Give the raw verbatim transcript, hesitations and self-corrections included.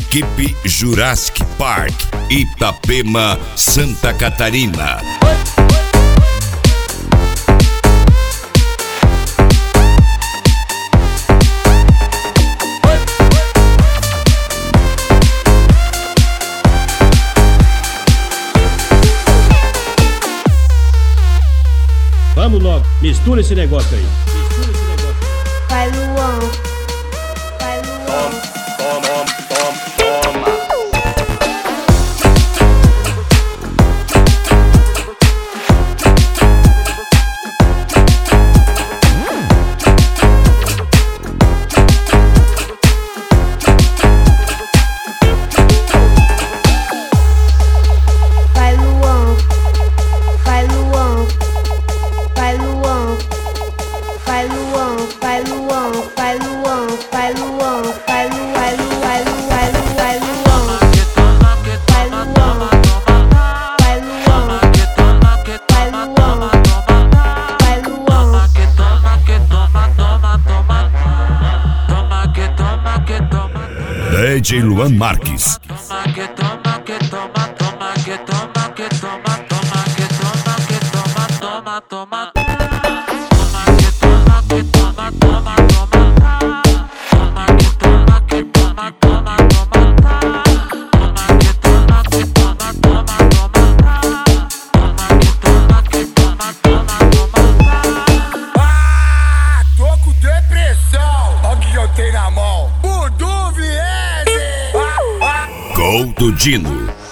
Equipe Jurassic Park, Itapema, Santa Catarina. Vamos logo, mistura esse negócio aí. Mistura esse negócio. Vai, Luan. Vai, Luan. Toma, toma, toma. Vai, Luan. Vai, Luan. Vai, Luan. Vai, Luan. Vai, Luan. Vai, Luan. Vai, Luan. Vai, Lu, vai, Lu, vai, Lu, vai, Lu, vai, Luan. Vai, Luan. Vai, Luan. Vai, Luan. Vai, Luan. D J Luan Marques. Ah, tô com depressão. Olha o que eu tenho na mão. Budu Viese. Ah, ah. Gol do Dino.